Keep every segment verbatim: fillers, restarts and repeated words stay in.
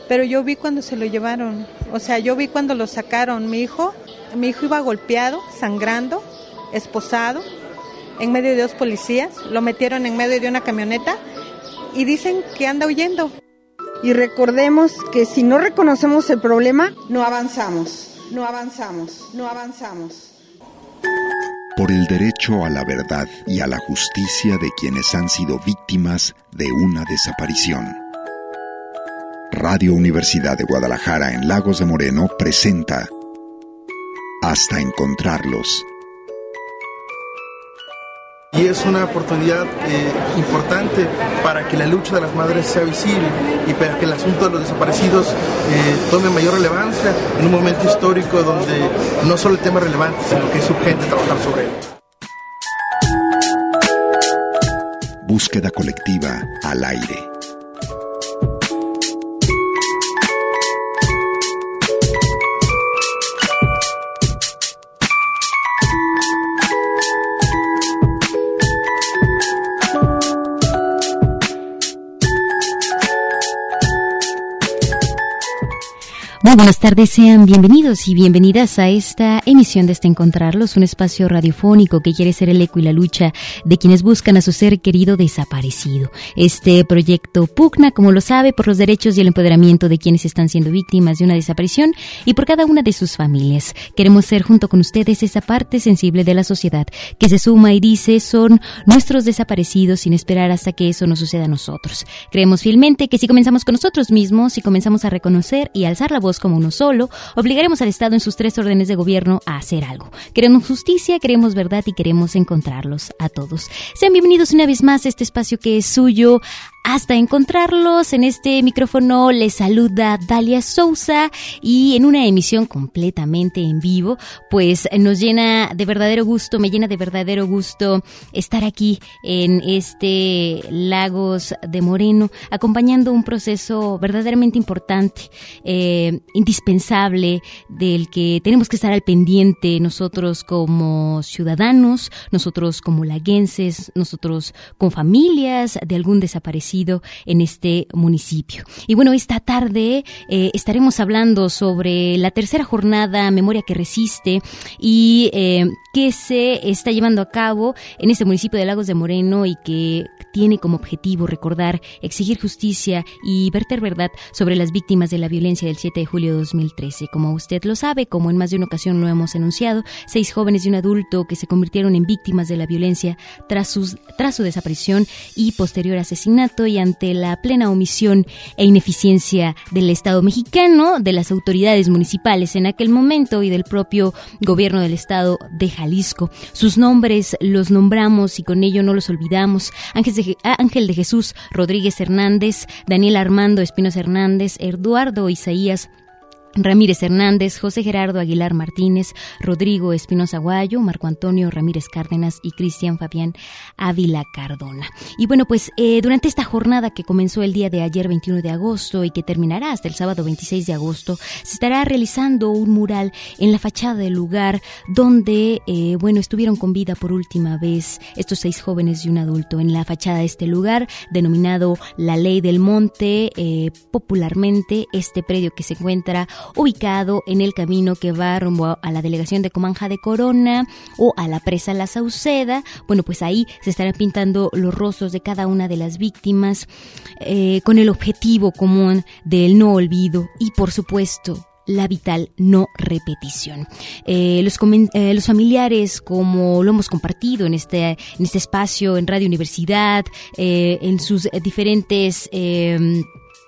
pero yo vi cuando se lo llevaron, o sea, yo vi cuando lo sacaron. Mi hijo, mi hijo iba golpeado, sangrando, esposado, en medio de dos policías, lo metieron en medio de una camioneta y dicen que anda huyendo. Y recordemos que si no reconocemos el problema, no avanzamos, no avanzamos, no avanzamos. Por el derecho a la verdad y a la justicia de quienes han sido víctimas de una desaparición. Radio Universidad de Guadalajara en Lagos de Moreno presenta Hasta Encontrarlos. Y es una oportunidad eh, importante para que la lucha de las madres sea visible y para que el asunto de los desaparecidos eh, tome mayor relevancia en un momento histórico donde no solo el tema es relevante, sino que es urgente trabajar sobre él. Búsqueda colectiva al aire. Muy buenas tardes, sean bienvenidos y bienvenidas a esta emisión de Hasta Encontrarlos, un espacio radiofónico que quiere ser el eco y la lucha de quienes buscan a su ser querido desaparecido. Este proyecto pugna, como lo sabe, por los derechos y el empoderamiento de quienes están siendo víctimas de una desaparición y por cada una de sus familias. Queremos ser junto con ustedes esa parte sensible de la sociedad que se suma y dice son nuestros desaparecidos sin esperar hasta que eso nos suceda a nosotros. Creemos fielmente que si comenzamos con nosotros mismos, si comenzamos a reconocer y alzar la voz como uno solo, obligaremos al Estado en sus tres órdenes de gobierno a hacer algo. Queremos justicia, queremos verdad y queremos encontrarlos a todos. Sean bienvenidos una vez más a este espacio que es suyo. Hasta Encontrarlos. En este micrófono les saluda Dalia Sousa y en una emisión completamente en vivo, pues nos llena de verdadero gusto, me llena de verdadero gusto estar aquí en este Lagos de Moreno, acompañando un proceso verdaderamente importante, eh, indispensable, del que tenemos que estar al pendiente nosotros como ciudadanos, nosotros como laguenses, nosotros con familias de algún desaparecido en este municipio. Y bueno, esta tarde eh, estaremos hablando sobre la tercera jornada Memoria que Resiste y eh, que se está llevando a cabo en este municipio de Lagos de Moreno y que tiene como objetivo recordar, exigir justicia y verter verdad sobre las víctimas de la violencia del siete de julio de dos mil trece. Como usted lo sabe, como en más de una ocasión lo hemos enunciado, seis jóvenes y un adulto que se convirtieron en víctimas de la violencia tras, sus, tras su desaparición y posterior asesinato, y ante la plena omisión e ineficiencia del Estado mexicano, de las autoridades municipales en aquel momento y del propio gobierno del Estado de Jalisco. Sus nombres los nombramos y con ello no los olvidamos. Ángel de, Ángel de Jesús Rodríguez Hernández, Daniel Armando Espinosa Hernández, Eduardo Isaías Ramírez Hernández, José Gerardo Aguilar Martínez, Rodrigo Espinosa Guayo, Marco Antonio Ramírez Cárdenas y Cristian Fabián Ávila Cardona. Y bueno, pues eh, durante esta jornada que comenzó el día de ayer veintiuno de agosto y que terminará hasta el sábado veintiséis de agosto, se estará realizando un mural en la fachada del lugar donde, eh, bueno, estuvieron con vida por última vez estos seis jóvenes y un adulto, en la fachada de este lugar denominado La Ley del Monte, eh, popularmente este predio que se encuentra ubicado en el camino que va rumbo a la delegación de Comanja de Corona o a la presa La Sauceda. Bueno, pues ahí se estarán pintando los rostros de cada una de las víctimas eh, con el objetivo común del no olvido y, por supuesto, la vital no repetición. Eh, los, eh, los familiares, como lo hemos compartido en este, en este espacio, en Radio Universidad, eh, en sus diferentes Eh,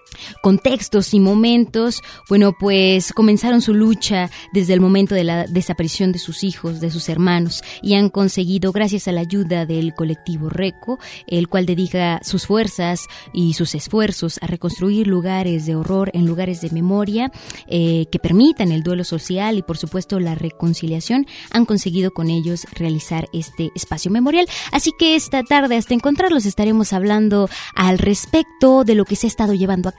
contextos y momentos, bueno, pues comenzaron su lucha desde el momento de la desaparición de sus hijos, de sus hermanos, y han conseguido, gracias a la ayuda del colectivo RECO, el cual dedica sus fuerzas y sus esfuerzos a reconstruir lugares de horror en lugares de memoria eh, que permitan el duelo social y, por supuesto, la reconciliación, han conseguido con ellos realizar este espacio memorial. Así que esta tarde, hasta encontrarlos, estaremos hablando al respecto de lo que se ha estado llevando a cabo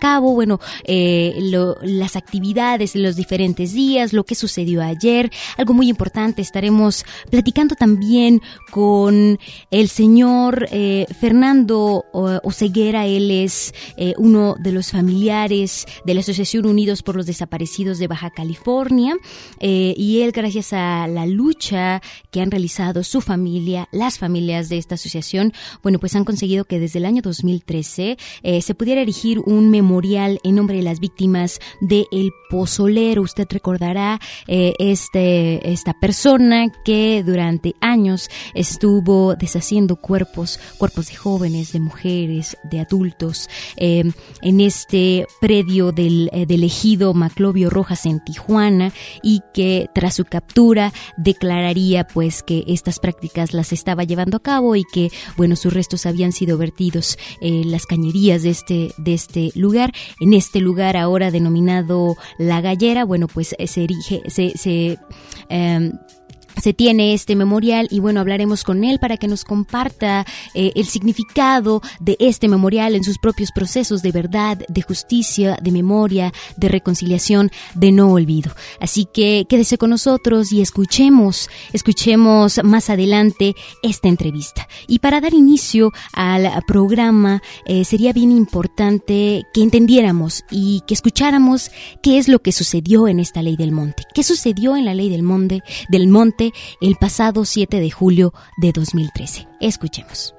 cabo, bueno, eh, lo, las actividades de los diferentes días, lo que sucedió ayer, algo muy importante. Estaremos platicando también con el señor eh, Fernando Oseguera. Él es eh, uno de los familiares de la Asociación Unidos por los Desaparecidos de Baja California, eh, y él, gracias a la lucha que han realizado su familia, las familias de esta asociación, bueno, pues han conseguido que desde el año dos mil trece eh, se pudiera erigir un memorial en nombre de las víctimas de El Pozolero. Usted recordará eh, este, esta persona que durante años estuvo deshaciendo cuerpos, cuerpos de jóvenes, de mujeres, de adultos, eh, en este predio del, eh, del ejido Maclovio Rojas en Tijuana, y que tras su captura declararía pues que estas prácticas las estaba llevando a cabo y que, bueno, sus restos habían sido vertidos en eh, las cañerías de este, de este lugar. En este lugar ahora denominado La Gallera, bueno, pues se erige, se, se eh, se tiene este memorial, y bueno, hablaremos con él para que nos comparta eh, el significado de este memorial en sus propios procesos de verdad, de justicia, de memoria, de reconciliación, de no olvido. Así que quédese con nosotros y escuchemos, escuchemos más adelante esta entrevista. Y para dar inicio al programa, eh, sería bien importante que entendiéramos y que escucháramos qué es lo que sucedió en esta Ley del Monte. ¿Qué sucedió en la Ley del Monte, del Monte el pasado siete de julio de dos mil trece? Escuchemos.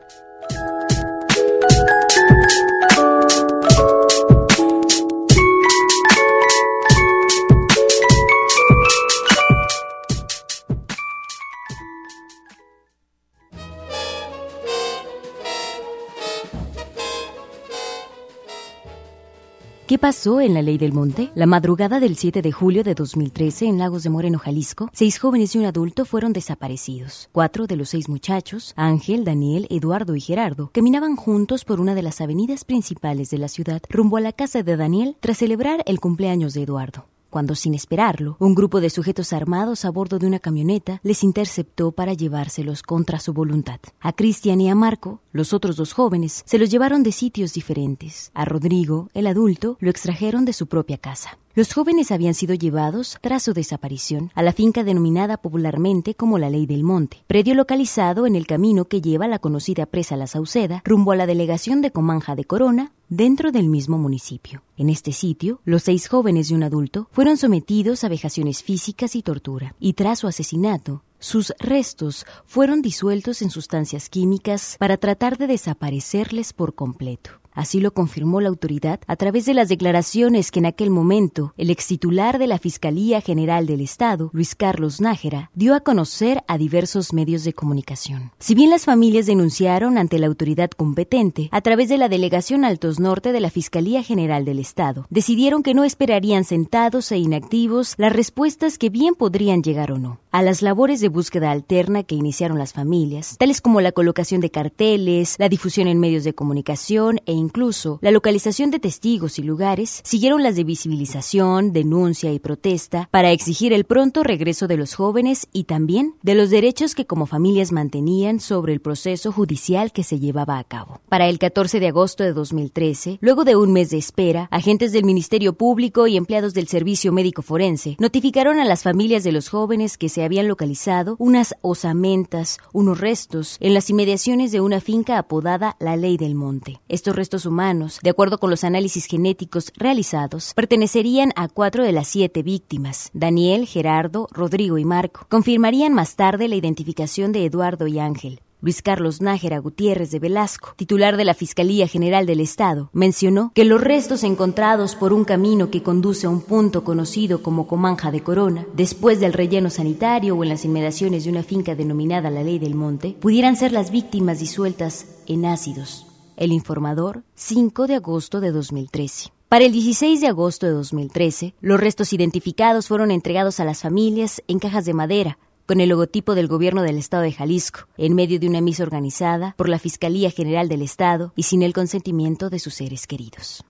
¿Qué pasó en la Ley del Monte? La madrugada del siete de julio de dos mil trece, en Lagos de Moreno, Jalisco, seis jóvenes y un adulto fueron desaparecidos. Cuatro de los seis muchachos, Ángel, Daniel, Eduardo y Gerardo, caminaban juntos por una de las avenidas principales de la ciudad rumbo a la casa de Daniel tras celebrar el cumpleaños de Eduardo, cuando, sin esperarlo, un grupo de sujetos armados a bordo de una camioneta les interceptó para llevárselos contra su voluntad. A Cristian y a Marco, los otros dos jóvenes, se los llevaron de sitios diferentes. A Rodrigo, el adulto, lo extrajeron de su propia casa. Los jóvenes habían sido llevados, tras su desaparición, a la finca denominada popularmente como la Ley del Monte, predio localizado en el camino que lleva a la conocida presa La Sauceda, rumbo a la delegación de Comanja de Corona, dentro del mismo municipio. En este sitio, los seis jóvenes y un adulto fueron sometidos a vejaciones físicas y tortura, y tras su asesinato, sus restos fueron disueltos en sustancias químicas para tratar de desaparecerles por completo. Así lo confirmó la autoridad a través de las declaraciones que en aquel momento el extitular de la Fiscalía General del Estado, Luis Carlos Nájera, dio a conocer a diversos medios de comunicación. Si bien las familias denunciaron ante la autoridad competente, a través de la Delegación Altos Norte de la Fiscalía General del Estado, decidieron que no esperarían sentados e inactivos las respuestas que bien podrían llegar o no a las labores de búsqueda alterna que iniciaron las familias, tales como la colocación de carteles, la difusión en medios de comunicación e incluso la localización de testigos y lugares. Siguieron las de visibilización, denuncia y protesta para exigir el pronto regreso de los jóvenes y también de los derechos que como familias mantenían sobre el proceso judicial que se llevaba a cabo. Para el catorce de agosto de dos mil trece, luego de un mes de espera, agentes del Ministerio Público y empleados del Servicio Médico Forense notificaron a las familias de los jóvenes que se habían localizado unas osamentas, unos restos, en las inmediaciones de una finca apodada La Ley del Monte. Estos restos humanos, de acuerdo con los análisis genéticos realizados, pertenecerían a cuatro de las siete víctimas: Daniel, Gerardo, Rodrigo y Marco. Confirmarían más tarde la identificación de Eduardo y Ángel. Luis Carlos Nájera Gutiérrez de Velasco, titular de la Fiscalía General del Estado, mencionó que los restos encontrados por un camino que conduce a un punto conocido como Comanja de Corona, después del relleno sanitario o en las inmediaciones de una finca denominada La Ley del Monte, pudieran ser las víctimas disueltas en ácidos. El Informador, cinco de agosto de dos mil trece. Para el dieciséis de agosto de dos mil trece, los restos identificados fueron entregados a las familias en cajas de madera, con el logotipo del gobierno del estado de Jalisco, en medio de una misa organizada por la Fiscalía General del Estado y sin el consentimiento de sus seres queridos.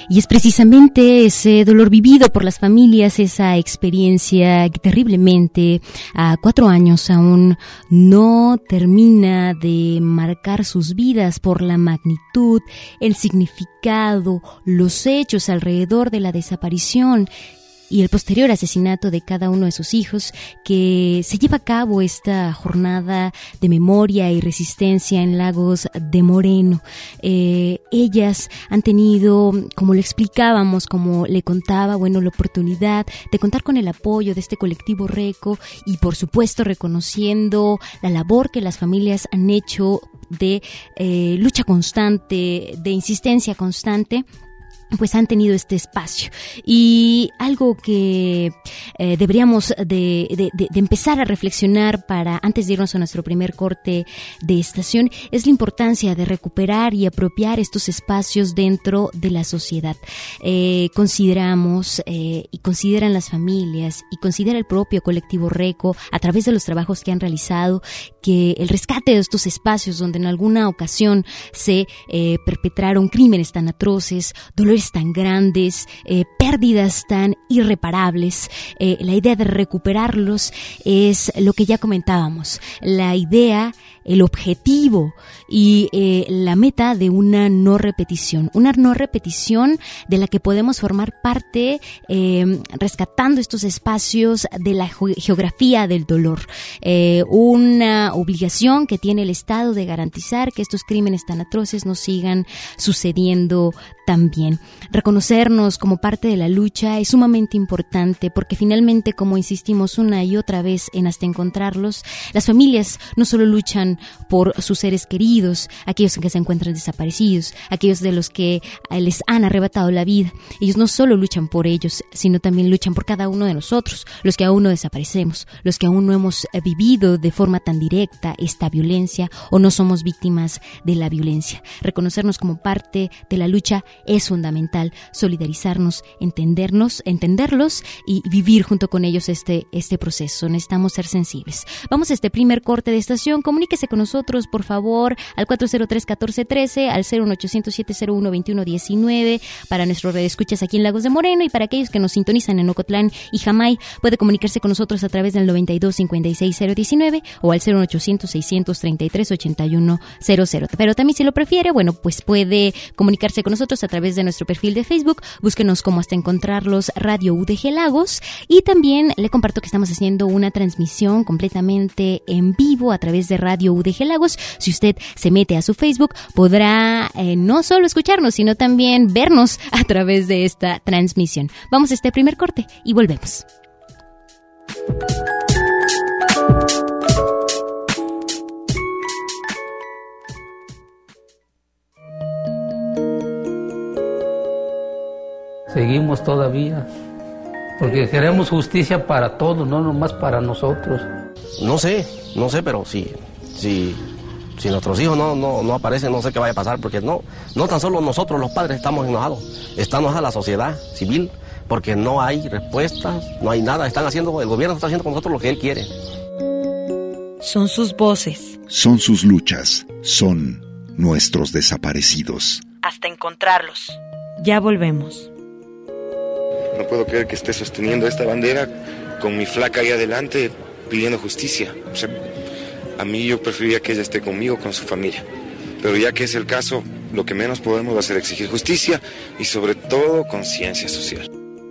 Y es precisamente ese dolor vivido por las familias, esa experiencia que terriblemente a cuatro años aún no termina de marcar sus vidas por la magnitud, el significado, los hechos alrededor de la desaparición y el posterior asesinato de cada uno de sus hijos, que se lleva a cabo esta jornada de memoria y resistencia en Lagos de Moreno. Eh, ellas han tenido, como le explicábamos, como le contaba, bueno, la oportunidad de contar con el apoyo de este colectivo RECO y, por supuesto, reconociendo la labor que las familias han hecho de eh, lucha constante, de insistencia constante, pues han tenido este espacio. Y algo que eh, deberíamos de, de, de, de empezar a reflexionar para antes de irnos a nuestro primer corte de estación es la importancia de recuperar y apropiar estos espacios dentro de la sociedad. Eh, consideramos eh, y consideran las familias y considera el propio colectivo RECO a través de los trabajos que han realizado que el rescate de estos espacios donde en alguna ocasión se eh, perpetraron crímenes tan atroces, dolores tan grandes, eh, pérdidas tan irreparables, eh, la idea de recuperarlos es lo que ya comentábamos, la idea, el objetivo y eh, la meta de una no repetición, una no repetición de la que podemos formar parte eh, rescatando estos espacios de la geografía del dolor, eh, una obligación que tiene el Estado de garantizar que estos crímenes tan atroces no sigan sucediendo también. Reconocernos como parte de la lucha es sumamente importante porque finalmente, como insistimos una y otra vez en hasta encontrarlos, las familias no solo luchan por sus seres queridos, aquellos que se encuentran desaparecidos, aquellos de los que les han arrebatado la vida. Ellos no solo luchan por ellos, sino también luchan por cada uno de nosotros, los que aún no desaparecemos, los que aún no hemos vivido de forma tan directa esta violencia o no somos víctimas de la violencia. Reconocernos como parte de la lucha es fundamental, solidarizarnos, entendernos, entenderlos y vivir junto con ellos este, este proceso. Necesitamos ser sensibles. Vamos a este primer corte de estación. Comuníquese con nosotros, por favor, al cuatro cero tres, uno cuatro uno tres, al cero uno ochocientos, siete cero uno, veintiuno diecinueve, para nuestros radioescuchas aquí en Lagos de Moreno y para aquellos que nos sintonizan en Ocotlán y Jamay, puede comunicarse con nosotros a través del noventa y dos, cincuenta y seis, cero diecinueve o al cero ochocientos, seiscientos treinta y tres, ochenta y uno cero cero. Pero también, si lo prefiere, bueno, pues puede comunicarse con nosotros a través de nuestro perfil de Facebook. Búsquenos como Hasta Encontrarlos Radio U D G Lagos, y también le comparto que estamos haciendo una transmisión completamente en vivo a través de Radio U D G Lagos. Si usted se mete a su Facebook, podrá eh, no solo escucharnos, sino también vernos a través de esta transmisión. Vamos a este primer corte y volvemos. Seguimos todavía, porque queremos justicia para todos, no nomás para nosotros. No sé, no sé, pero si, si, si nuestros hijos no, no, no aparecen, no sé qué vaya a pasar, porque no, no tan solo nosotros los padres estamos enojados, está enojada la sociedad civil, porque no hay respuestas, no hay nada, están haciendo, el gobierno está haciendo con nosotros lo que él quiere. Son sus voces. Son sus luchas, son nuestros desaparecidos. Hasta encontrarlos. Ya volvemos. No puedo creer que esté sosteniendo esta bandera con mi flaca ahí adelante pidiendo justicia. O sea, a mí yo preferiría que ella esté conmigo, con su familia. Pero ya que es el caso, lo que menos podemos hacer es exigir justicia y sobre todo conciencia social.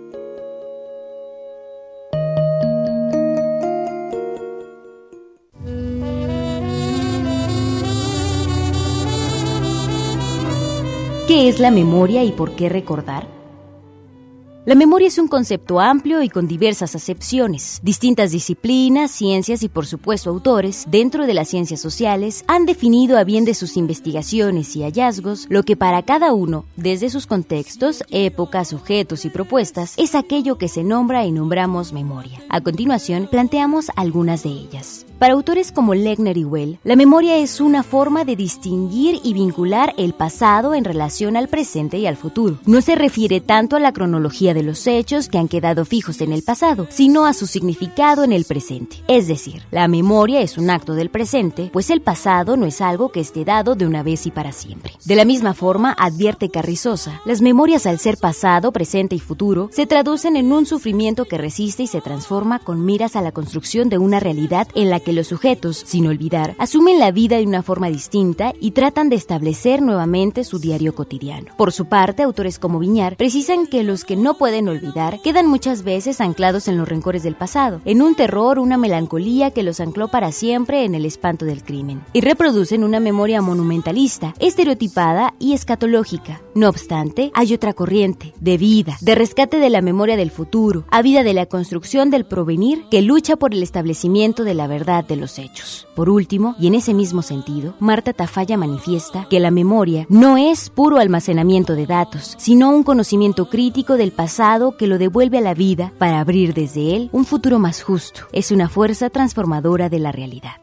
¿Qué es la memoria y por qué recordar? La memoria es un concepto amplio y con diversas acepciones. Distintas disciplinas, ciencias y por supuesto autores, dentro de las ciencias sociales, han definido a bien de sus investigaciones y hallazgos lo que para cada uno, desde sus contextos, épocas, sujetos y propuestas, es aquello que se nombra y nombramos memoria. A continuación, planteamos algunas de ellas. Para autores como Legner y Well, la memoria es una forma de distinguir y vincular el pasado en relación al presente y al futuro. No se refiere tanto a la cronología memoria de los hechos que han quedado fijos en el pasado, sino a su significado en el presente. Es decir, la memoria es un acto del presente, pues el pasado no es algo que esté dado de una vez y para siempre. De la misma forma, advierte Carrizosa, las memorias al ser pasado, presente y futuro, se traducen en un sufrimiento que resiste y se transforma con miras a la construcción de una realidad en la que los sujetos, sin olvidar, asumen la vida de una forma distinta y tratan de establecer nuevamente su diario cotidiano. Por su parte, autores como Viñar precisan que los que no pueden olvidar quedan muchas veces anclados en los rencores del pasado, en un terror, una melancolía que los ancló para siempre en el espanto del crimen, y reproducen una memoria monumentalista, estereotipada y escatológica. No obstante, hay otra corriente, de vida, de rescate de la memoria del futuro, ávida de la construcción del porvenir, que lucha por el establecimiento de la verdad de los hechos. Por último, y en ese mismo sentido, Marta Tafalla manifiesta que la memoria no es puro almacenamiento de datos, sino un conocimiento crítico del pasado que lo devuelve a la vida para abrir desde él un futuro más justo. Es una fuerza transformadora de la realidad.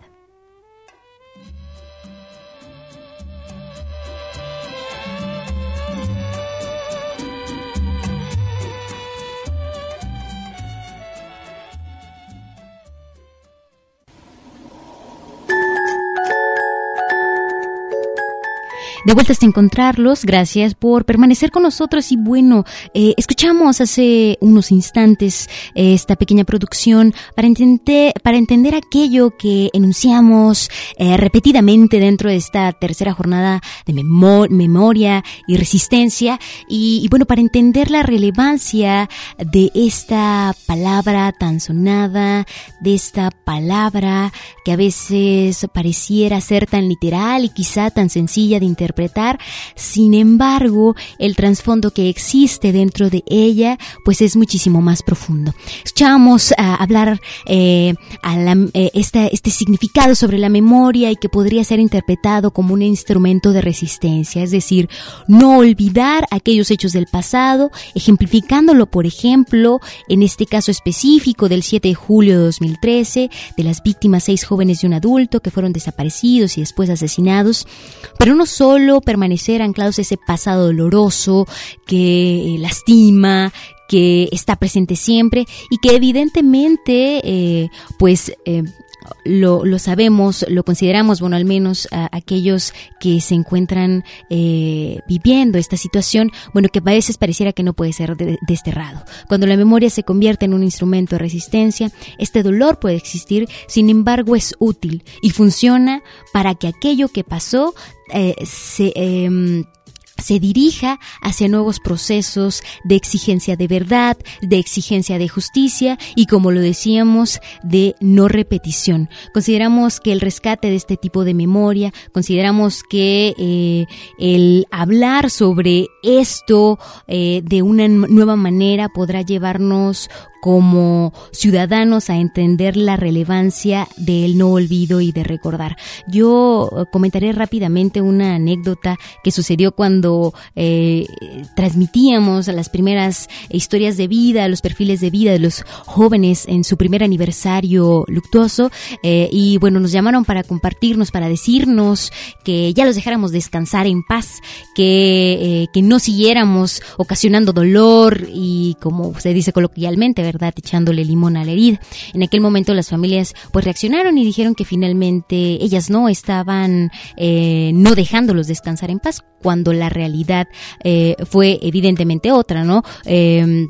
De vuelta hasta encontrarlos, gracias por permanecer con nosotros y bueno, eh, escuchamos hace unos instantes eh, esta pequeña producción para entender, para entender aquello que enunciamos eh, repetidamente dentro de esta tercera jornada de memo- memoria y resistencia y, y bueno, para entender la relevancia de esta palabra tan sonada, de esta palabra que a veces pareciera ser tan literal y quizá tan sencilla de interpretar. interpretar, sin embargo, el trasfondo que existe dentro de ella, pues es muchísimo más profundo. Escuchábamos uh, hablar eh, a la, eh, este, este significado sobre la memoria y que podría ser interpretado como un instrumento de resistencia, es decir, no olvidar aquellos hechos del pasado, ejemplificándolo, por ejemplo, en este caso específico del siete de julio de dos mil trece, de las víctimas, seis jóvenes y un adulto que fueron desaparecidos y después asesinados, pero no solo permanecer anclados a ese pasado doloroso que eh, lastima, que está presente siempre y que evidentemente eh, pues eh, Lo, lo sabemos, lo consideramos, bueno, al menos a aquellos que se encuentran eh, viviendo esta situación, bueno, que a veces pareciera que no puede ser de, desterrado. Cuando la memoria se convierte en un instrumento de resistencia, este dolor puede existir, sin embargo es útil y funciona para que aquello que pasó eh, se... Eh, se dirija hacia nuevos procesos de exigencia de verdad, de exigencia de justicia y, como lo decíamos, de no repetición. Consideramos que el rescate de este tipo de memoria, consideramos que eh, el hablar sobre esto eh, de una nueva manera podrá llevarnos como ciudadanos a entender la relevancia del no olvido y de recordar. Yo comentaré rápidamente una anécdota que sucedió cuando eh, transmitíamos las primeras historias de vida, los perfiles de vida de los jóvenes en su primer aniversario luctuoso, eh, y bueno, nos llamaron para compartirnos, para decirnos que ya los dejáramos descansar en paz, que, eh, que no siguiéramos ocasionando dolor y, como se dice coloquialmente, ¿verdad?, echándole limón a la herida. En aquel momento las familias pues reaccionaron y dijeron que finalmente ellas no estaban eh, no dejándolos descansar en paz, cuando la realidad eh, fue evidentemente otra, ¿no? Eh,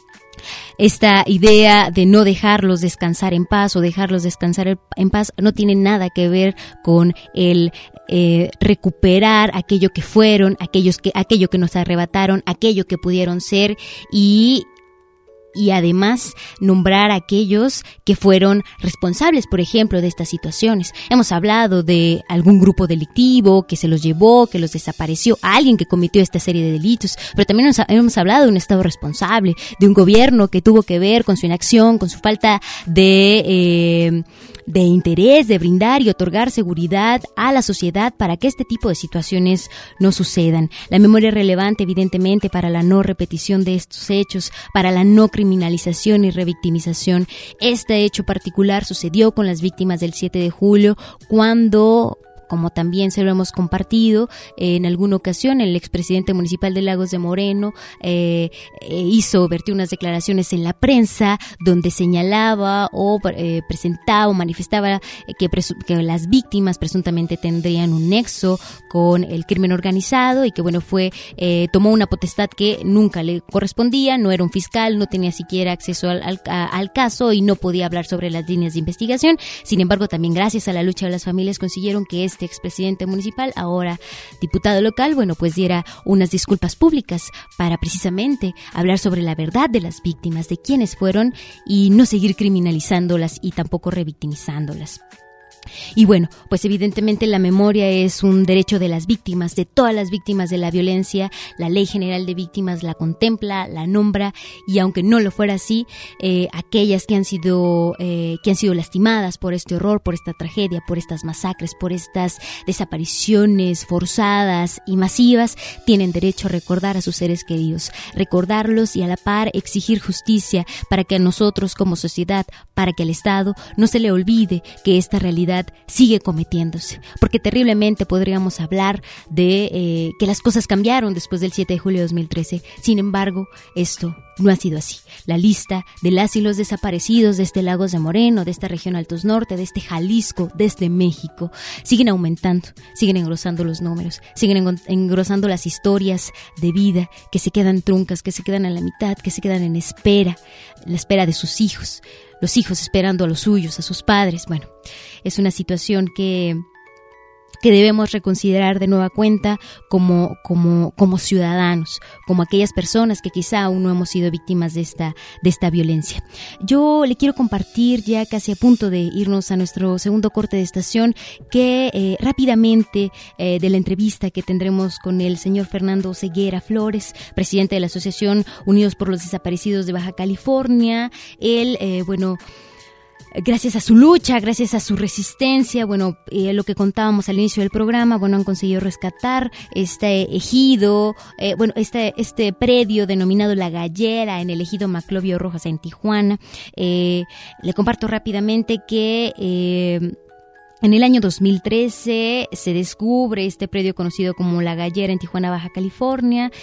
Esta idea de no dejarlos descansar en paz o dejarlos descansar en paz no tiene nada que ver con el eh, recuperar aquello que fueron, aquellos que, aquello que nos arrebataron, aquello que pudieron ser y y además nombrar a aquellos que fueron responsables, por ejemplo, de estas situaciones. Hemos hablado de algún grupo delictivo que se los llevó, que los desapareció, a alguien que cometió esta serie de delitos, pero también nos, hemos hablado de un Estado responsable, de un gobierno que tuvo que ver con su inacción, con su falta de... Eh, de interés de brindar y otorgar seguridad a la sociedad para que este tipo de situaciones no sucedan. La memoria es relevante, evidentemente, para la no repetición de estos hechos, para la no criminalización y revictimización. Este hecho particular sucedió con las víctimas del siete de julio, cuando como también se lo hemos compartido eh, en alguna ocasión. El expresidente municipal de Lagos de Moreno eh, eh, hizo, vertió unas declaraciones en la prensa donde señalaba o eh, presentaba o manifestaba eh, que, presu- que las víctimas presuntamente tendrían un nexo con el crimen organizado y que bueno fue eh, tomó una potestad que nunca le correspondía, no era un fiscal, no tenía siquiera acceso al, al, a, al caso y no podía hablar sobre las líneas de investigación. Sin embargo, también gracias a la lucha de las familias consiguieron que este expresidente municipal, ahora diputado local, bueno pues diera unas disculpas públicas para precisamente hablar sobre la verdad de las víctimas, de quiénes fueron y no seguir criminalizándolas y tampoco revictimizándolas. Y bueno, pues evidentemente la memoria es un derecho de las víctimas, de todas las víctimas de la violencia. La Ley General de Víctimas la contempla, la nombra, y aunque no lo fuera así, eh, aquellas que han sido eh, que han sido lastimadas por este horror, por esta tragedia, por estas masacres, por estas desapariciones forzadas y masivas, tienen derecho a recordar a sus seres queridos, recordarlos y a la par exigir justicia para que a nosotros como sociedad, para que al Estado no se le olvide que esta realidad sigue cometiéndose, porque terriblemente podríamos hablar de eh, que las cosas cambiaron después del siete de julio de dos mil trece. Sin embargo, esto no ha sido así. La lista de las y los desaparecidos de este Lagos de Moreno, de esta región Altos Norte, de este Jalisco, desde México, siguen aumentando, siguen engrosando los números, siguen engrosando las historias de vida que se quedan truncas, que se quedan a la mitad, que se quedan en espera, la espera de sus hijos, los hijos esperando a los suyos, a sus padres. Bueno, es una situación que que debemos reconsiderar de nueva cuenta como, como, como ciudadanos, como aquellas personas que quizá aún no hemos sido víctimas de esta, de esta violencia. Yo le quiero compartir, ya casi a punto de irnos a nuestro segundo corte de estación, que eh, rápidamente eh, de la entrevista que tendremos con el señor Fernando Ceguera Flores, presidente de la Asociación Unidos por los Desaparecidos de Baja California. Él, eh, bueno... Gracias a su lucha, gracias a su resistencia, bueno, eh, lo que contábamos al inicio del programa, bueno, han conseguido rescatar este ejido, eh, bueno, este este predio denominado La Gallera en el ejido Maclovio Rojas en Tijuana. Eh, le comparto rápidamente que eh, en el año dos mil trece se descubre este predio conocido como La Gallera en Tijuana, Baja California,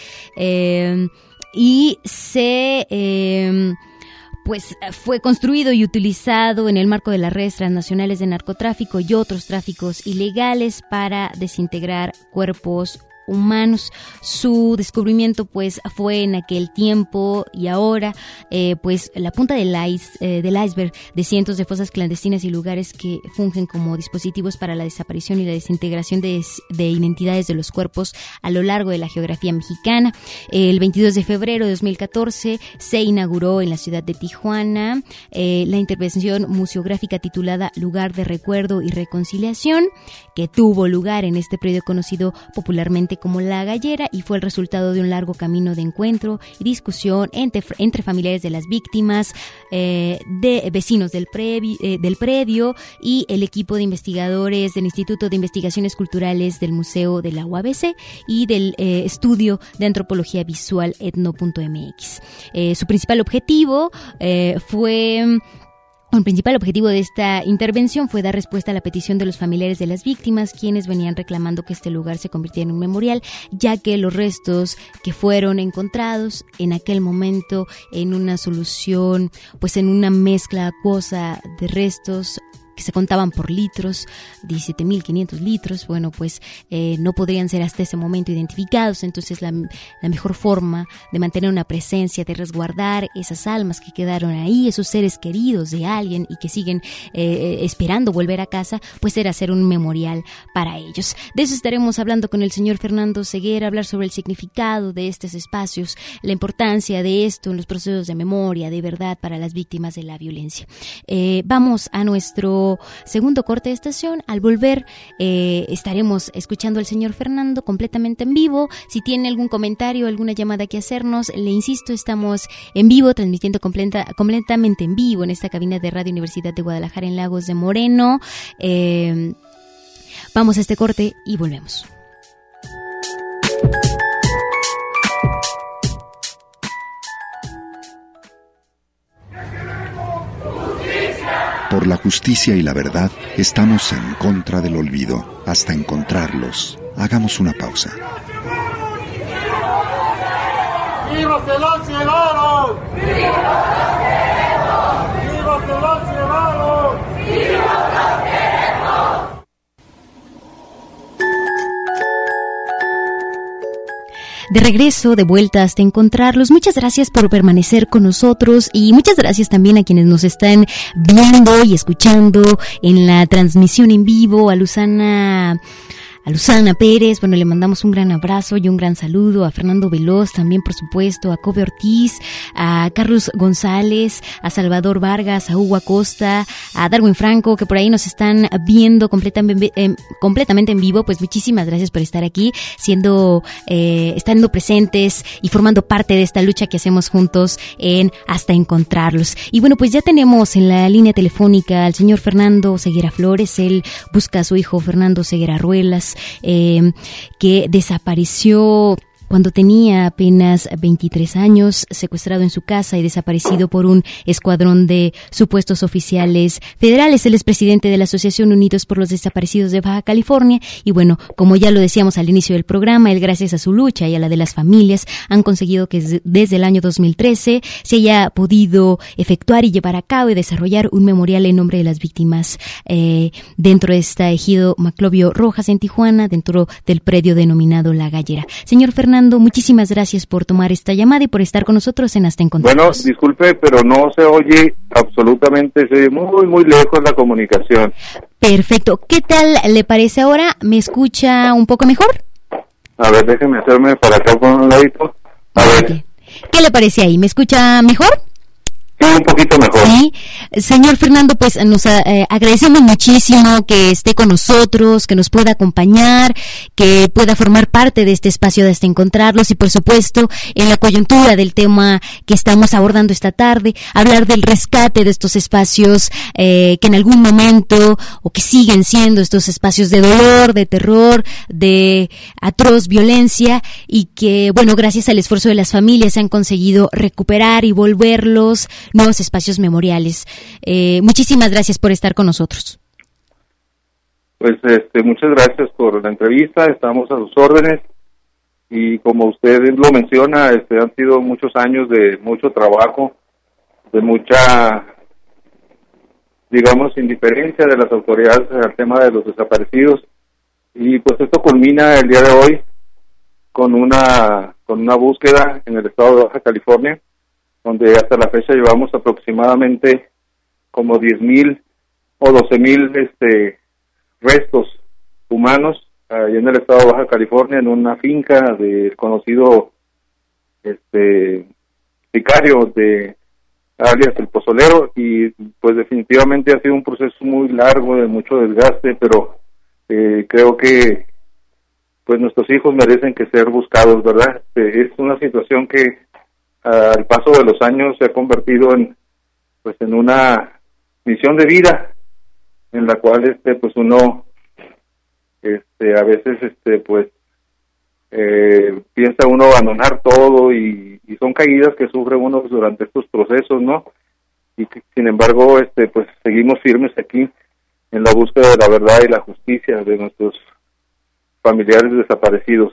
eh, y se... Eh, pues fue construido y utilizado en el marco de las redes transnacionales de narcotráfico y otros tráficos ilegales para desintegrar cuerpos humanos. Su descubrimiento pues fue en aquel tiempo y ahora eh, pues la punta del, ice, eh, del iceberg de cientos de fosas clandestinas y lugares que fungen como dispositivos para la desaparición y la desintegración de, de identidades de los cuerpos a lo largo de la geografía mexicana. El veintidós de febrero de dos mil catorce se inauguró en la ciudad de Tijuana eh, la intervención museográfica titulada Lugar de Recuerdo y Reconciliación, que tuvo lugar en este predio conocido popularmente como La Gallera y fue el resultado de un largo camino de encuentro y discusión entre, entre familiares de las víctimas, eh, de vecinos del, previ, eh, del predio y el equipo de investigadores del Instituto de Investigaciones Culturales del Museo de la U A B C y del eh, Estudio de Antropología Visual etno punto eme equis. Eh, su principal objetivo eh, fue... El principal objetivo de esta intervención fue dar respuesta a la petición de los familiares de las víctimas, quienes venían reclamando que este lugar se convirtiera en un memorial, ya que los restos que fueron encontrados en aquel momento en una solución, pues en una mezcla acuosa de restos que se contaban por litros, diecisiete mil quinientos litros, bueno, pues eh, no podrían ser hasta ese momento identificados. Entonces la, la mejor forma de mantener una presencia, de resguardar esas almas que quedaron ahí, esos seres queridos de alguien y que siguen eh, esperando volver a casa, pues era hacer un memorial para ellos. De eso estaremos hablando con el señor Fernando Ceguera, hablar sobre el significado de estos espacios, la importancia de esto en los procesos de memoria, de verdad, para las víctimas de la violencia. Eh, vamos a nuestro segundo corte de estación. Al volver eh, estaremos escuchando al señor Fernando completamente en vivo. Si tiene algún comentario, alguna llamada que hacernos, le insisto, estamos en vivo, transmitiendo completa, completamente en vivo en esta cabina de Radio Universidad de Guadalajara en Lagos de Moreno. Eh, vamos a este corte y volvemos. Por la justicia y la verdad, estamos en contra del olvido. Hasta encontrarlos. Hagamos una pausa. ¡Vivos que los llevaron! ¡Vivos los queremos! ¡Vivos que los llevaron! ¡Vivos los queremos! De regreso, de vuelta hasta encontrarlos. Muchas gracias por permanecer con nosotros y muchas gracias también a quienes nos están viendo y escuchando en la transmisión en vivo. A Luzana... A Luzana Pérez, bueno, le mandamos un gran abrazo y un gran saludo, a Fernando Veloz también, por supuesto, a Kobe Ortiz, a Carlos González, a Salvador Vargas, a Hugo Acosta, a Darwin Franco, que por ahí nos están viendo completamente, eh, completamente en vivo. Pues muchísimas gracias por estar aquí, siendo, eh, estando presentes y formando parte de esta lucha que hacemos juntos en Hasta Encontrarlos. Y bueno, pues ya tenemos en la línea telefónica al señor Fernando Ceguera Flores. Él busca a su hijo Fernando Ceguera Ruelas, Eh, que desapareció cuando tenía apenas veintitrés años, secuestrado en su casa y desaparecido por un escuadrón de supuestos oficiales federales. Él es presidente de la Asociación Unidos por los Desaparecidos de Baja California y bueno, como ya lo decíamos al inicio del programa, él, gracias a su lucha y a la de las familias, han conseguido que desde el año dos mil trece se haya podido efectuar y llevar a cabo y desarrollar un memorial en nombre de las víctimas eh, dentro de este ejido Maclovio Rojas en Tijuana, dentro del predio denominado La Gallera. Señor Fernando, muchísimas gracias por tomar esta llamada y por estar con nosotros en Hasta Encontrarlos. Bueno, disculpe, pero no se oye absolutamente, se oye muy, muy lejos la comunicación. Perfecto. ¿Qué tal le parece ahora? ¿Me escucha un poco mejor? A ver, déjeme hacerme para acá con un ladito. A ver. ¿Qué le parece ahí? ¿Me escucha mejor? Sí, un poquito mejor. Sí, señor Fernando, pues nos eh, agradecemos muchísimo que esté con nosotros, que nos pueda acompañar, que pueda formar parte de este espacio de Hasta Encontrarlos y por supuesto en la coyuntura del tema que estamos abordando esta tarde, hablar del rescate de estos espacios eh, que en algún momento o que siguen siendo estos espacios de dolor, de terror, de atroz violencia y que, bueno, gracias al esfuerzo de las familias se han conseguido recuperar y volverlos nuevos espacios memoriales. Eh, muchísimas gracias por estar con nosotros. Pues este, muchas gracias por la entrevista, estamos a sus órdenes y como usted lo menciona, este, han sido muchos años de mucho trabajo, de mucha, digamos, indiferencia de las autoridades al tema de los desaparecidos y pues esto culmina el día de hoy con una, con una búsqueda en el estado de Baja California, donde hasta la fecha llevamos aproximadamente como diez mil o doce mil este, restos humanos ahí en el estado de Baja California, en una finca del conocido este sicario de alias El Pozolero, y pues definitivamente ha sido un proceso muy largo, de mucho desgaste, pero eh, creo que pues nuestros hijos merecen que ser buscados, ¿verdad? Eh, es una situación que al paso de los años se ha convertido en pues en una misión de vida en la cual este pues uno este a veces este pues eh, piensa uno abandonar todo y, y son caídas que sufre uno durante estos procesos, ¿no? Y que, sin embargo este pues seguimos firmes aquí en la búsqueda de la verdad y la justicia de nuestros familiares desaparecidos.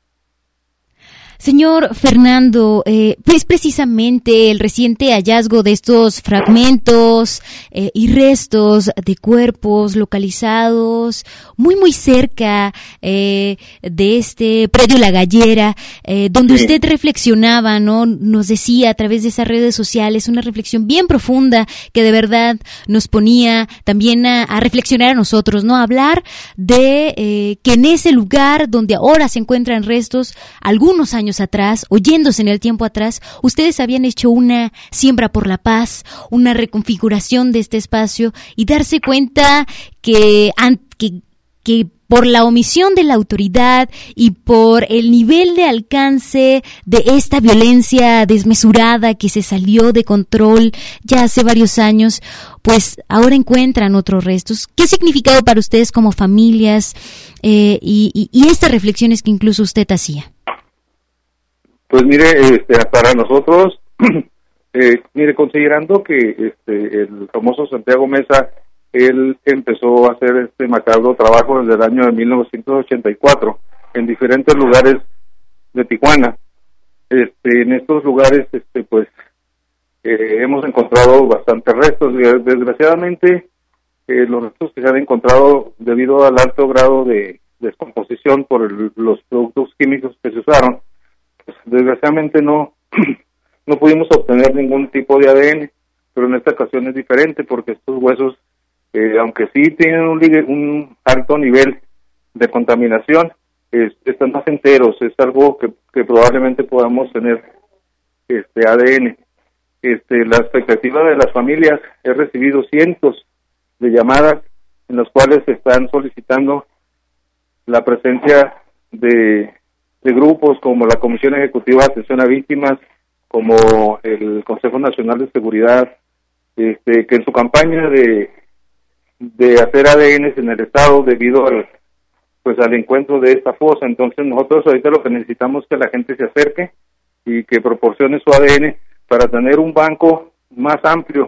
Señor Fernando, eh, pues precisamente el reciente hallazgo de estos fragmentos eh, y restos de cuerpos localizados muy muy cerca eh, de este predio La Gallera, eh, donde sí. usted reflexionaba, ¿no? Nos decía a través de esas redes sociales una reflexión bien profunda que de verdad nos ponía también a, a reflexionar a nosotros, ¿no? A hablar de eh, que en ese lugar donde ahora se encuentran restos, algunos años atrás, oyéndose en el tiempo atrás, ustedes habían hecho una siembra por la paz, una reconfiguración de este espacio y darse cuenta que, que, que por la omisión de la autoridad y por el nivel de alcance de esta violencia desmesurada que se salió de control ya hace varios años, pues ahora encuentran otros restos. ¿Qué ha significado para ustedes como familias eh, y, y, y estas reflexiones que incluso usted hacía? Pues mire, este, para nosotros, eh, mire, considerando que este, el famoso Santiago Mesa él empezó a hacer este macabro trabajo desde el año de mil novecientos ochenta y cuatro en diferentes lugares de Tijuana. Este, en estos lugares, este, pues, eh, hemos encontrado bastantes restos. Desgraciadamente, eh, los restos que se han encontrado debido al alto grado de descomposición por el, los productos químicos que se usaron, pues, desgraciadamente no, no pudimos obtener ningún tipo de A D N, pero en esta ocasión es diferente porque estos huesos, eh, aunque sí tienen un, un alto nivel de contaminación, es, están más enteros, es algo que, que probablemente podamos tener este A D N. Este, la expectativa de las familias, he recibido cientos de llamadas en las cuales se están solicitando la presencia de, de grupos como la Comisión Ejecutiva de Atención a Víctimas, como el Consejo Nacional de Seguridad, este, que en su campaña de de hacer A D N en el estado debido al pues al encuentro de esta fosa. Entonces nosotros ahorita lo que necesitamos es que la gente se acerque y que proporcione su A D N para tener un banco más amplio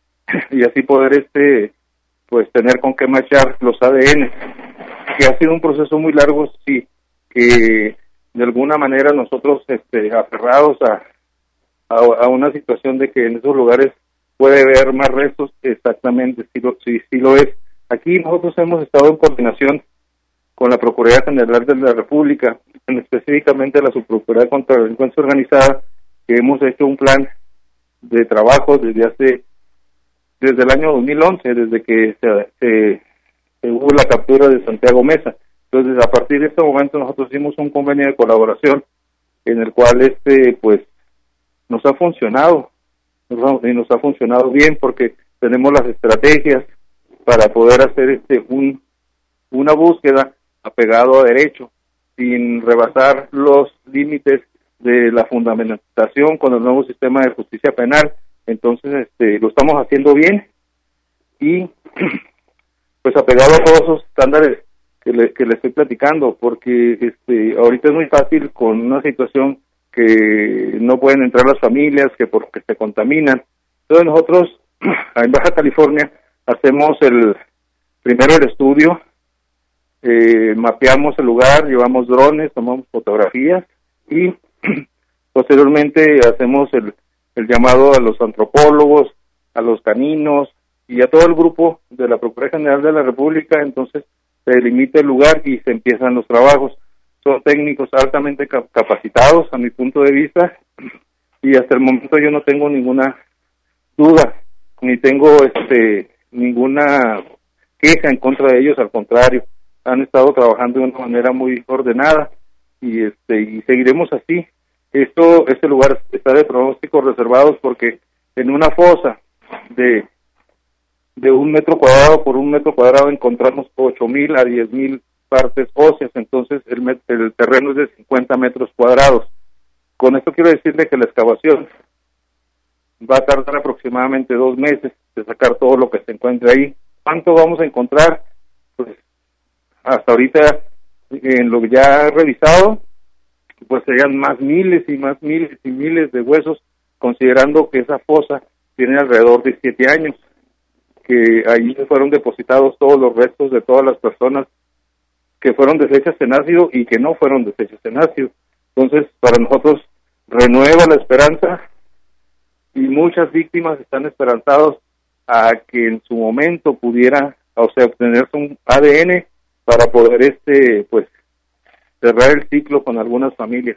y así poder este pues tener con qué machar los A D N, que ha sido un proceso muy largo, sí, que de alguna manera nosotros este aferrados a, a a una situación de que en esos lugares puede haber más restos, exactamente, sí lo, sí, sí lo es. Aquí nosotros hemos estado en coordinación con la Procuraduría General de la República, específicamente la Subprocuraduría contra la Delincuencia Organizada, que hemos hecho un plan de trabajo desde hace, desde el año dos mil once, desde que se, se, se hubo la captura de Santiago Mesa. Entonces, a partir de este momento nosotros hicimos un convenio de colaboración en el cual este, pues, nos ha funcionado. y nos ha funcionado bien porque tenemos las estrategias para poder hacer este un una búsqueda apegado a derecho sin rebasar los límites de la fundamentación con el nuevo sistema de justicia penal. Entonces este lo estamos haciendo bien y pues apegado a todos esos estándares que le, que le estoy platicando, porque este ahorita es muy fácil con una situación que no pueden entrar las familias, que porque se contaminan. Entonces nosotros, en Baja California, hacemos el primero el estudio, eh, mapeamos el lugar, llevamos drones, tomamos fotografías y posteriormente hacemos el, el llamado a los antropólogos, a los caninos y a todo el grupo de la Procuraduría General de la República. Entonces se delimita el lugar y se empiezan los trabajos. Son técnicos altamente capacitados a mi punto de vista y hasta el momento yo no tengo ninguna duda ni tengo este ninguna queja en contra de ellos, al contrario, han estado trabajando de una manera muy ordenada y este y seguiremos así. Esto este lugar está de pronósticos reservados porque en una fosa de de un metro cuadrado por un metro cuadrado encontramos ocho mil a diez mil partes óseas, entonces el, met- el terreno es de cincuenta metros cuadrados. Con esto quiero decirle que la excavación va a tardar aproximadamente dos meses de sacar todo lo que se encuentre ahí. ¿Cuánto vamos a encontrar? Pues hasta ahorita, en lo que ya he revisado, pues serían más miles y más miles y miles de huesos, considerando que esa fosa tiene alrededor de siete años, que ahí fueron depositados todos los restos de todas las personas que fueron deshechas en ácido y que no fueron deshechas en ácido. Entonces, para nosotros renueva la esperanza y muchas víctimas están esperanzados a que en su momento pudiera, o sea, obtenerse un A D N para poder este, pues, cerrar el ciclo con algunas familias.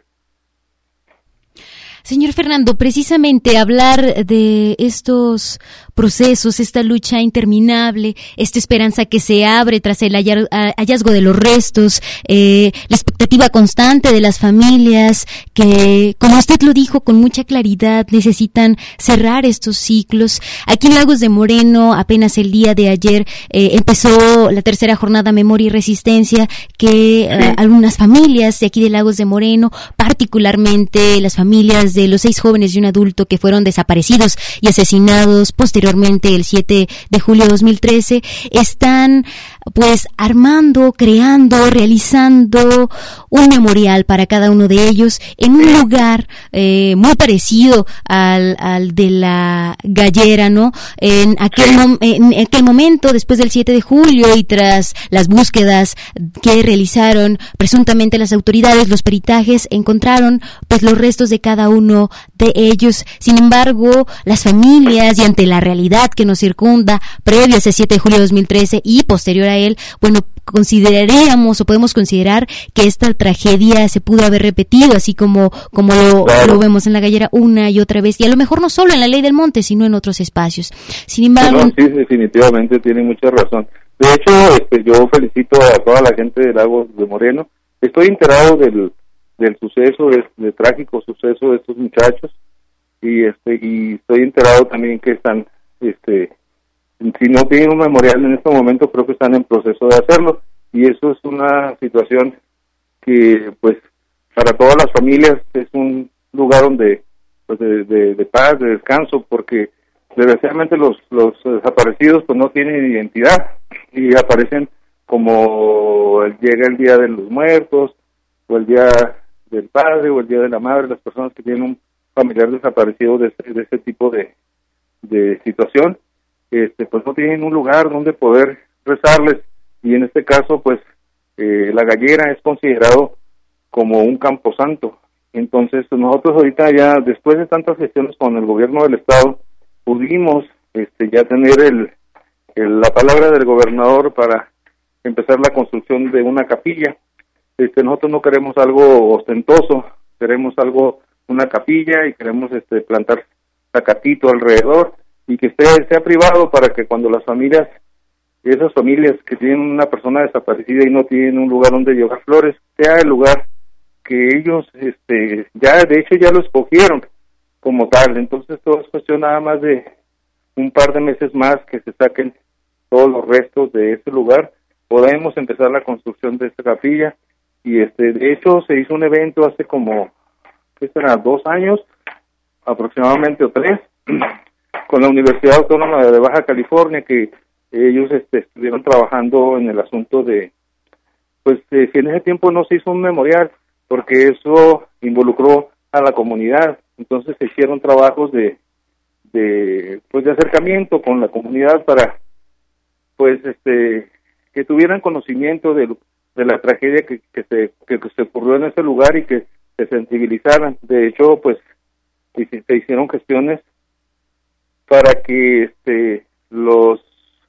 Señor Fernando, precisamente hablar de estos procesos, esta lucha interminable, esta esperanza que se abre tras el hallazgo de los restos, eh, la expectativa constante de las familias que, como usted lo dijo con mucha claridad, necesitan cerrar estos ciclos. Aquí en Lagos de Moreno, apenas el día de ayer, eh, empezó la tercera jornada Memoria y Resistencia, que eh, algunas familias de aquí de Lagos de Moreno, particularmente las familias de los seis jóvenes y un adulto que fueron desaparecidos y asesinados posteriormente el siete de julio de dos mil trece, están pues armando, creando, realizando un memorial para cada uno de ellos en un lugar eh, muy parecido al, al de la Gallera, ¿no? En aquel, mom- en aquel momento, después del siete de julio y tras las búsquedas que realizaron presuntamente las autoridades, los peritajes encontraron pues los restos de cada uno de ellos. Sin embargo, las familias, y ante la realidad que nos circunda previo a ese siete de julio de dos mil trece y posterior a él, bueno, consideraríamos o podemos considerar que esta tragedia se pudo haber repetido, así como como lo, claro. lo vemos en la Gallera una y otra vez, y a lo mejor no solo en la Ley del Monte, sino en otros espacios. Sin embargo... No, sí, definitivamente tiene mucha razón. De hecho, este, yo felicito a toda la gente de Lagos de Moreno. Estoy enterado del, del suceso, del, del trágico suceso de estos muchachos, y este y estoy enterado también que están, este si no tienen un memorial en este momento, creo que están en proceso de hacerlo, y eso es una situación que, pues, para todas las familias es un lugar donde, pues, de, de, de paz, de descanso, porque desgraciadamente los los desaparecidos pues no tienen identidad y aparecen como llega el Día de los Muertos o el Día del Padre o el Día de la Madre, las personas que tienen un familiar desaparecido de ese, de ese tipo de, de situación, este pues no tienen un lugar donde poder rezarles, y en este caso pues eh, la Gallera es considerado como un camposanto. Entonces nosotros ahorita ya, después de tantas gestiones con el gobierno del estado, pudimos este ya tener el, el la palabra del gobernador para empezar la construcción de una capilla. Este nosotros no queremos algo ostentoso, queremos algo, una capilla, y queremos este plantar zacatito alrededor y que esté sea privado, para que cuando las familias, esas familias que tienen una persona desaparecida y no tienen un lugar donde llevar flores, sea el lugar que ellos este ya de hecho ya lo escogieron como tal. Entonces todo es cuestión nada más de un par de meses más que se saquen todos los restos de ese lugar, podemos empezar la construcción de esta capilla. Y este de hecho se hizo un evento hace como, ¿qué será?, dos años aproximadamente o tres, con la Universidad Autónoma de Baja California, que ellos este, estuvieron trabajando en el asunto de, pues eh, si en ese tiempo no se hizo un memorial, porque eso involucró a la comunidad. Entonces se hicieron trabajos de, de pues de acercamiento con la comunidad para, pues este, que tuvieran conocimiento de, de la tragedia que, que se que, que se ocurrió en ese lugar, y que se sensibilizaran. De hecho, pues se, se hicieron gestiones para que este los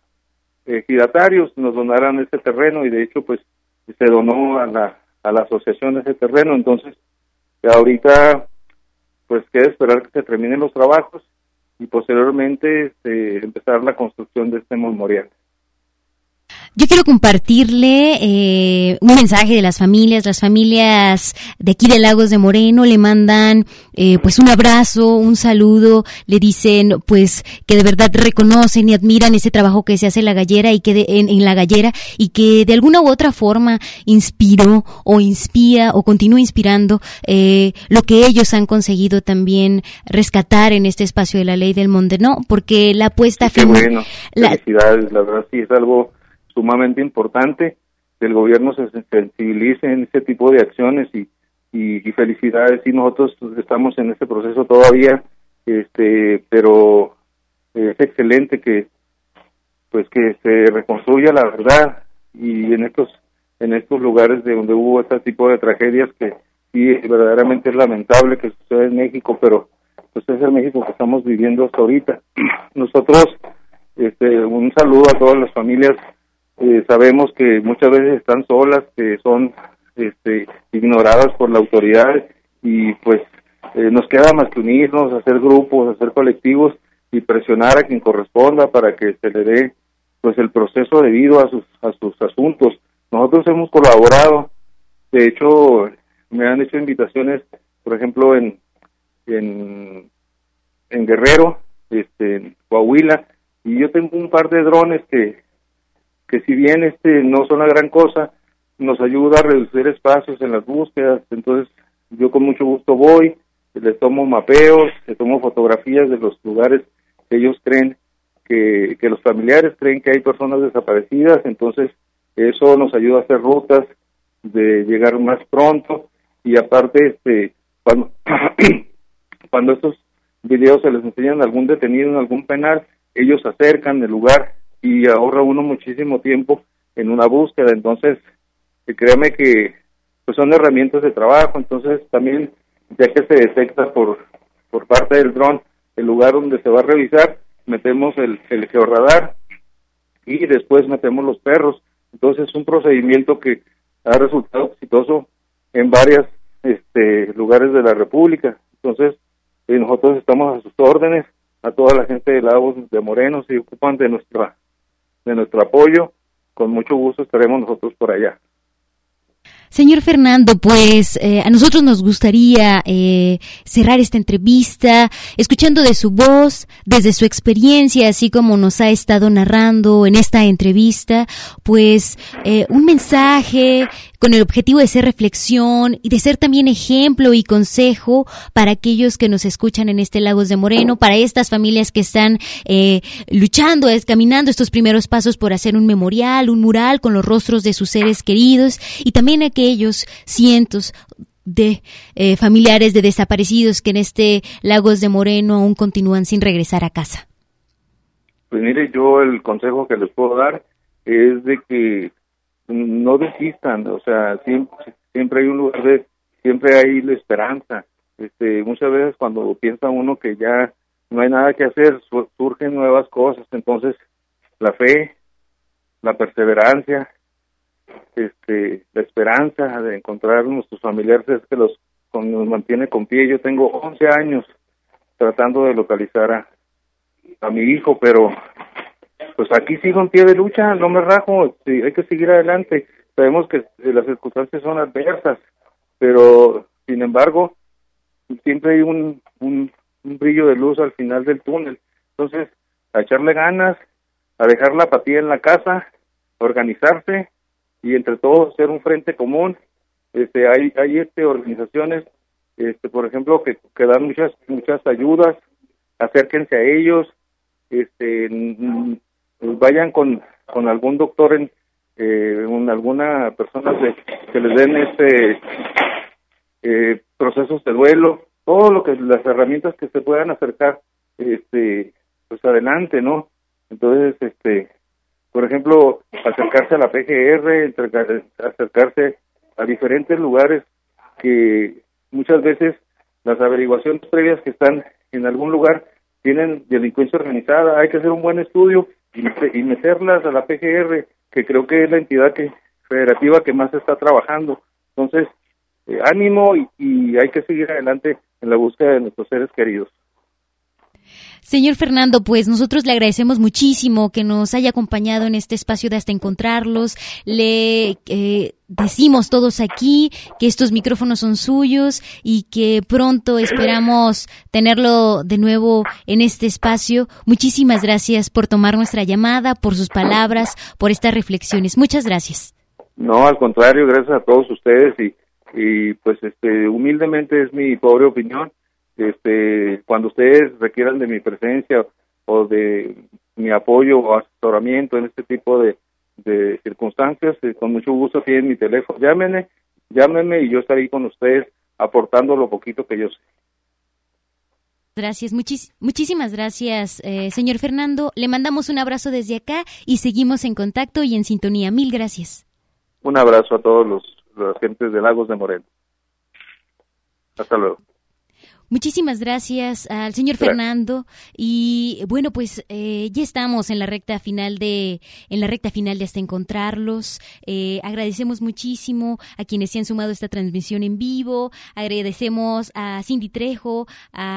ejidatarios nos donaran ese terreno, y de hecho pues se donó a la a la asociación ese terreno. Entonces ahorita pues queda esperar que se terminen los trabajos y posteriormente este, empezar la construcción de este memorial. Yo quiero compartirle eh, un mensaje de las familias. Las familias de aquí de Lagos de Moreno le mandan eh, pues un abrazo, un saludo, le dicen pues que de verdad reconocen y admiran ese trabajo que se hace en la Gallera y que de, en, en la Gallera y que de alguna u otra forma inspiró o inspira o continúa inspirando eh, lo que ellos han conseguido también rescatar en este espacio de la Ley del Monte, ¿no? Porque la apuesta sí, final... Qué bueno, la, felicidades, la verdad sí es algo sumamente importante que el gobierno se sensibilice en este tipo de acciones, y, y, y felicidades. Y nosotros estamos en este proceso todavía, este, pero es excelente que pues que se reconstruya la verdad, y en estos en estos lugares de donde hubo este tipo de tragedias que sí verdaderamente es lamentable que suceda en México, pero pues es el México que estamos viviendo hasta ahorita. Nosotros este un saludo a todas las familias. Eh, sabemos que muchas veces están solas, que son este, ignoradas por la autoridad, y pues eh, nos queda más que unirnos, hacer grupos, hacer colectivos y presionar a quien corresponda para que se le dé pues el proceso debido a sus a sus asuntos. Nosotros hemos colaborado, de hecho me han hecho invitaciones, por ejemplo en en, en Guerrero, este, en Coahuila, y yo tengo un par de drones que que si bien este no son la gran cosa, nos ayuda a reducir espacios en las búsquedas. Entonces yo con mucho gusto voy, les tomo mapeos, les tomo fotografías de los lugares que ellos creen que, que los familiares creen que hay personas desaparecidas, entonces eso nos ayuda a hacer rutas de llegar más pronto, y aparte este cuando cuando estos videos se les enseñan a algún detenido en algún penal, ellos se acercan al lugar y ahorra uno muchísimo tiempo en una búsqueda. Entonces eh, créeme que pues son herramientas de trabajo. Entonces también, ya que se detecta por por parte del dron el lugar donde se va a revisar, metemos el, el georradar y después metemos los perros. Entonces es un procedimiento que ha resultado exitoso en varios este, lugares de la República. Entonces eh, nosotros estamos a sus órdenes, a toda la gente de Lagos de Moreno, si ocupan de nuestra de nuestro apoyo, con mucho gusto estaremos nosotros por allá. Señor Fernando, pues eh, a nosotros nos gustaría eh, cerrar esta entrevista escuchando de su voz, desde su experiencia, así como nos ha estado narrando en esta entrevista, pues eh, un mensaje con el objetivo de ser reflexión y de ser también ejemplo y consejo para aquellos que nos escuchan en este Lagos de Moreno, para estas familias que están eh, luchando, es, caminando estos primeros pasos por hacer un memorial, un mural con los rostros de sus seres queridos, y también aquellos cientos de eh, familiares de desaparecidos que en este Lagos de Moreno aún continúan sin regresar a casa. Pues mire, yo el consejo que les puedo dar es de que no desistan, o sea, siempre, siempre hay un lugar de, siempre hay la esperanza. Este, muchas veces cuando piensa uno que ya no hay nada que hacer, su, surgen nuevas cosas. Entonces la fe, la perseverancia, este, la esperanza de encontrar a nuestros familiares es que los nos mantiene con pie. Yo tengo once años tratando de localizar a, a mi hijo, pero pues aquí sigo en pie de lucha, no me rajo, sí, hay que seguir adelante. Sabemos que las circunstancias son adversas, pero sin embargo siempre hay un, un, un brillo de luz al final del túnel. Entonces, a echarle ganas, a dejar la apatía en la casa, a organizarse y entre todos hacer un frente común. Este, hay hay este organizaciones, este, por ejemplo, que, que dan muchas muchas ayudas. Acérquense a ellos, este, n- n- vayan con con algún doctor en eh, un, alguna persona de, que les den este eh, procesos de duelo, todo lo que las herramientas que se puedan acercar, este, pues adelante, ¿no? Entonces, este, por ejemplo, acercarse a la P G R, acercarse a diferentes lugares que muchas veces las averiguaciones previas que están en algún lugar tienen delincuencia organizada. Hay que hacer un buen estudio y, y meterlas a la P G R, que creo que es la entidad que federativa que más está trabajando. Entonces, eh, ánimo y, y hay que seguir adelante en la búsqueda de nuestros seres queridos. Señor Fernando, pues nosotros le agradecemos muchísimo que nos haya acompañado en este espacio de Hasta Encontrarlos. Le eh, decimos todos aquí que estos micrófonos son suyos y que pronto esperamos tenerlo de nuevo en este espacio. Muchísimas gracias por tomar nuestra llamada, por sus palabras, por estas reflexiones. Muchas gracias. No, al contrario, gracias a todos ustedes y, y pues este humildemente es mi pobre opinión. Este, cuando ustedes requieran de mi presencia o de mi apoyo o asesoramiento en este tipo de, de circunstancias, eh, con mucho gusto tienen mi teléfono. Llámenme, llámenme y yo estaré con ustedes aportando lo poquito que yo sé. Gracias, muchis- muchísimas gracias, eh, señor Fernando. Le mandamos un abrazo desde acá y seguimos en contacto y en sintonía. Mil gracias. Un abrazo a todos los, los gentes de Lagos de Moreno. Hasta luego. Muchísimas gracias al señor Fernando y bueno, pues eh, ya estamos en la recta final de en la recta final de Hasta Encontrarlos. Eh, agradecemos muchísimo a quienes se han sumado a esta transmisión en vivo. Agradecemos a Cindy Trejo, a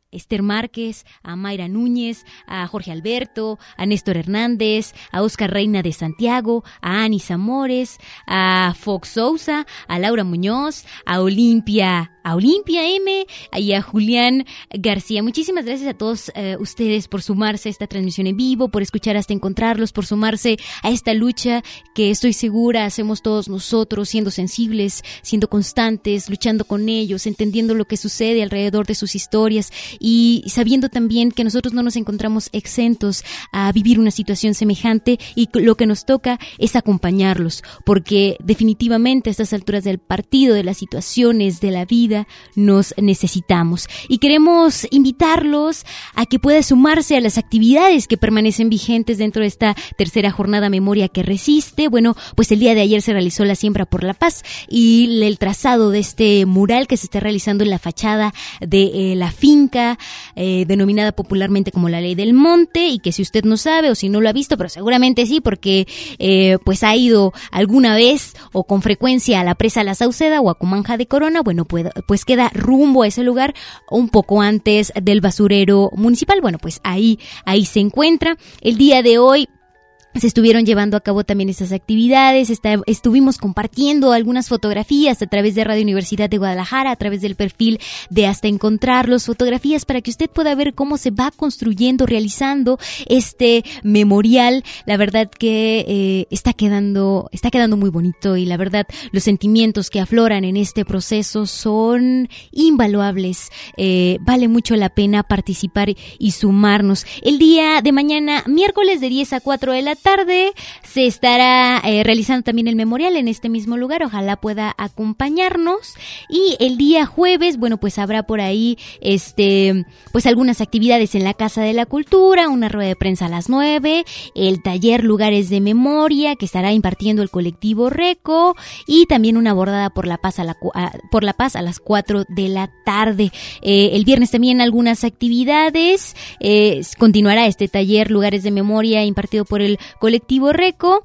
Esther Márquez, a Mayra Núñez, a Jorge Alberto, a Néstor Hernández, a Oscar Reina de Santiago, a Ani Zamores, a Fox Sousa, a Laura Muñoz, a Olimpia, a Olimpia M y a Julián García. Muchísimas gracias a todos eh, ustedes por sumarse a esta transmisión en vivo, por escuchar hasta encontrarlos, por sumarse a esta lucha que estoy segura hacemos todos nosotros, siendo sensibles, siendo constantes, luchando con ellos, entendiendo lo que sucede alrededor de sus historias y sabiendo también que nosotros no nos encontramos exentos a vivir una situación semejante y lo que nos toca es acompañarlos, porque definitivamente a estas alturas del partido, de las situaciones, de la vida, nos necesitamos. Y queremos invitarlos a que puedan sumarse a las actividades que permanecen vigentes dentro de esta tercera jornada Memoria que Resiste. Bueno, pues el día de ayer se realizó la Siembra por la Paz y el trazado de este mural que se está realizando en la fachada de eh, la finca eh, denominada popularmente como la Ley del Monte, y que si usted no sabe o si no lo ha visto, pero seguramente sí, porque eh, pues ha ido alguna vez o con frecuencia a la presa La Sauceda o a Comanja de Corona, bueno, pues, pues queda rumbo a ese lugar un poco antes del basurero municipal. Bueno, pues ahí, ahí se encuentra. El día de hoy se estuvieron llevando a cabo también estas actividades, está, estuvimos compartiendo algunas fotografías a través de Radio Universidad de Guadalajara, a través del perfil de Hasta Encontrarlos, fotografías para que usted pueda ver cómo se va construyendo, realizando este memorial. La verdad que eh, está quedando, está quedando muy bonito y la verdad los sentimientos que afloran en este proceso son invaluables. Eh, vale mucho la pena participar y sumarnos. El día de mañana, miércoles de diez a cuatro de la tarde, se estará eh, realizando también el memorial en este mismo lugar, ojalá pueda acompañarnos. Y el día jueves, bueno, pues habrá por ahí este pues algunas actividades en la Casa de la Cultura, una rueda de prensa a las nueve, el taller Lugares de Memoria que estará impartiendo el colectivo RECO y también una bordada por la paz a, la, a, por la paz a las cuatro de la tarde. Eh, el viernes también algunas actividades, eh, continuará este taller Lugares de Memoria impartido por el colectivo RECO.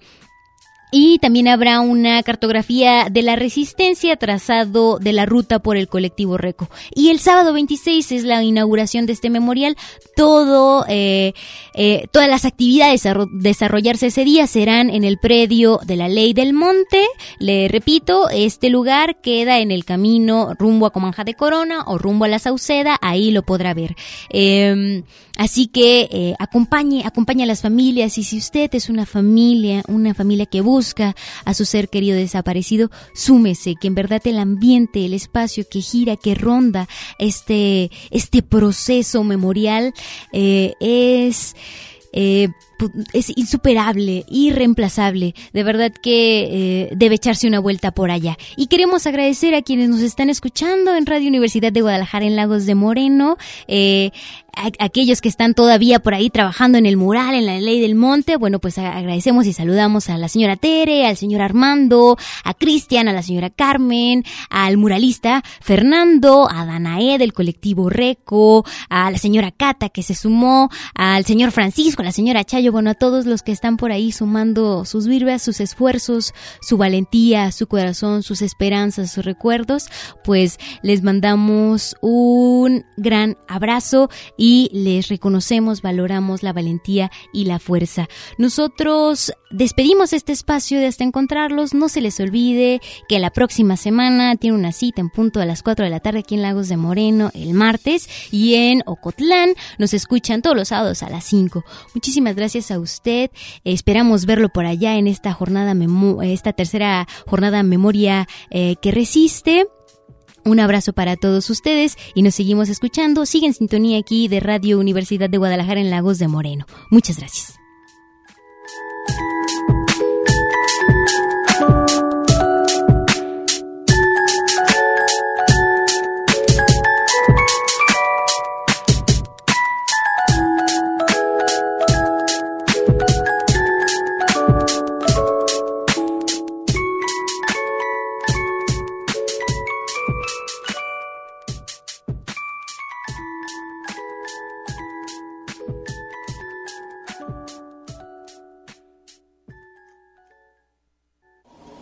Y también habrá una cartografía de la resistencia, trazado de la ruta por el colectivo RECO. Y el sábado veintiséis es la inauguración de este memorial. Todo, eh, eh, todas las actividades a desarrollarse ese día serán en el predio de la Ley del Monte. Le repito, este lugar queda en el camino rumbo a Comanja de Corona o rumbo a La Sauceda. Ahí lo podrá ver. Eh, así que eh, acompañe, acompañe a las familias. Y si usted es una familia, una familia que busca a su ser querido desaparecido, súmese, que en verdad el ambiente, el espacio que gira, que ronda este, este proceso memorial eh, es... Eh, es insuperable, irreemplazable, de verdad que eh, debe echarse una vuelta por allá. Y queremos agradecer a quienes nos están escuchando en Radio Universidad de Guadalajara en Lagos de Moreno, eh, a, a aquellos que están todavía por ahí trabajando en el mural, en la Ley del Monte. Bueno, pues agradecemos y saludamos a la señora Tere, al señor Armando, a Cristian, a la señora Carmen, al muralista Fernando, a Danae del colectivo RECO, a la señora Cata que se sumó, al señor Francisco, a la señora Chayo. Bueno, a todos los que están por ahí sumando sus virbas, sus esfuerzos, su valentía, su corazón, sus esperanzas, sus recuerdos, pues les mandamos un gran abrazo y les reconocemos, valoramos la valentía y la fuerza. Nosotros despedimos este espacio de Hasta Encontrarlos. No se les olvide que la próxima semana tiene una cita en punto a las cuatro de la tarde aquí en Lagos de Moreno el martes, y en Ocotlán nos escuchan todos los sábados a las cinco. Muchísimas gracias a usted, esperamos verlo por allá en esta jornada, memo- esta tercera jornada Memoria eh, que Resiste. Un abrazo para todos ustedes y nos seguimos escuchando. Sigue en sintonía aquí de Radio Universidad de Guadalajara en Lagos de Moreno. Muchas gracias.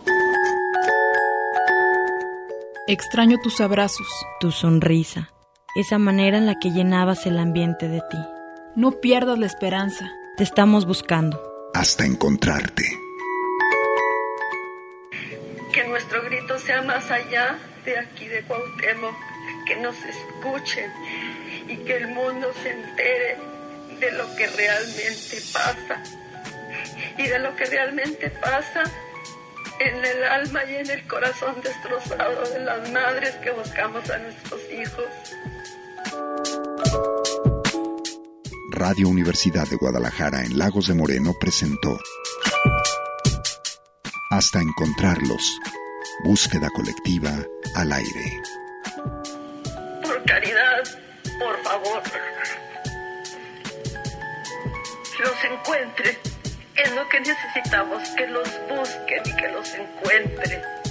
Extraño tus abrazos, tu sonrisa, esa manera en la que llenabas el ambiente de ti. No pierdas la esperanza. Te estamos buscando. Hasta encontrarte. Que nuestro grito sea más allá de aquí de Cuauhtémoc, que nos escuchen y que el mundo se entere de lo que realmente pasa. Y de lo que realmente pasa en el alma y en el corazón destrozado de las madres que buscamos a nuestros hijos. Radio Universidad de Guadalajara en Lagos de Moreno presentó Hasta encontrarlos. Búsqueda colectiva al aire. Por caridad, por favor, que los encuentren. Es lo que necesitamos, que los busquen y que los encuentren.